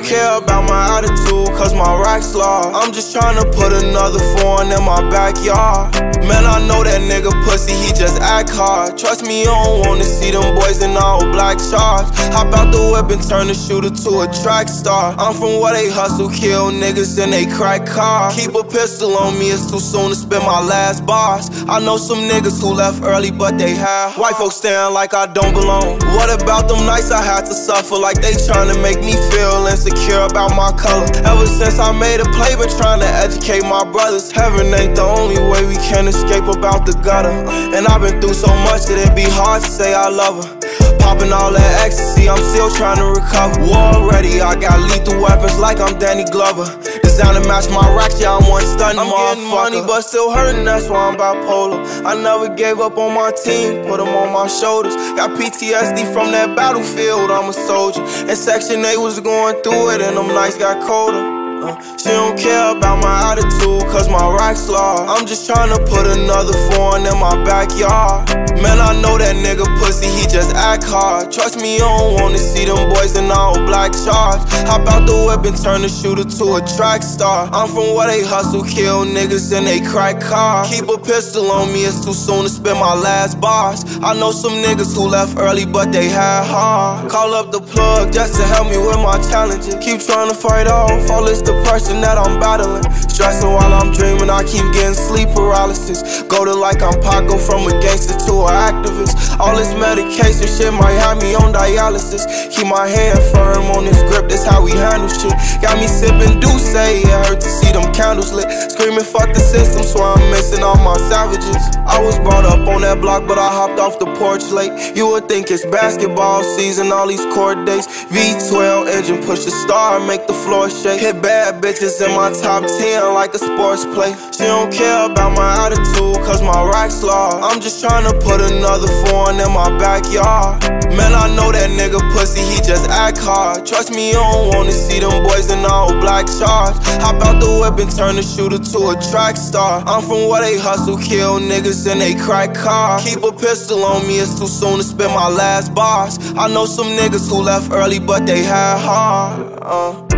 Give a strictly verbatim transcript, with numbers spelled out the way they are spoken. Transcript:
care about my attitude, cause my rack's large. I'm just tryna put another foreign in my backyard. Man, I know that nigga pussy, he just act hard. Trust me, you don't wanna see them boys in all black charge. Hop out the whip and turn the shooter to a track star. I'm from where they hustle, kill niggas in they crack car. Keep a pistol on me, it's too soon to spend my last bars. I know some niggas who left early, but they have white folks staring like I don't belong. What about them nights I had to suffer, like they tryna make me feel insecure about my color? Ever since I made a play, been trying to educate my brothers. Heaven ain't the only way we can escape about the gutter. And I've been through so much that it'd be hard to say I love her. Popping all that ecstasy, I'm still trying to recover. War ready, I got lethal weapons like I'm Danny Glover. Designed to match my racks, yeah, I'm one stunning motherfucker. I'm getting money but still hurting, that's why I'm bipolar. I never gave up on my team, put them on my shoulders. Got P T S D from that battlefield, I'm a soldier. And Section eight was going through it and them nights got colder. Uh, she don't care about my attitude, cause my rack's large. I'm just tryna put another foreign in my backyard. Man, I know that nigga pussy, he just act hard. Trust me, you don't wanna see them boys in all black charge. Hop out the whip and turn the shooter to a track star. I'm from where they hustle, kill niggas in they crack car. Keep a pistol on me, it's too soon to spend my last bars. I know some niggas who left early, but they had hard. Call up the plug just to help me with my challenges. Keep trying to fight off all this depression that I'm battling. Stressing while I'm dreaming, I keep getting sleep paralysis. Go to like I'm Pac, go from a gangster to an activist. All this medication shit might have me on dialysis. Keep my hand firm on this grip, that's how we handle shit. Got me sipping Douce, it hurt to see them candles lit. Screaming fuck the system, so I'm missing all my savages. I was brought up on that block, but I hopped off the porch late. You would think it's basketball season, all these court dates. V twelve engine, push the star, make the floor shake. Hit bad bitches in my top ten like a sports play. She don't care about my attitude, cause my rack's large. I'm just tryna put another foreign in my backyard. Man, I know that nigga pussy, he just act hard. Trust me, you don't wanna see them boys in all black charge. Hop out the whip and turn the shooter to a track star. I'm from where they hustle, kill niggas in they crack car. Keep a pistol on me, it's too soon to spend my last bars. I know some niggas who left early, but they had hard. uh.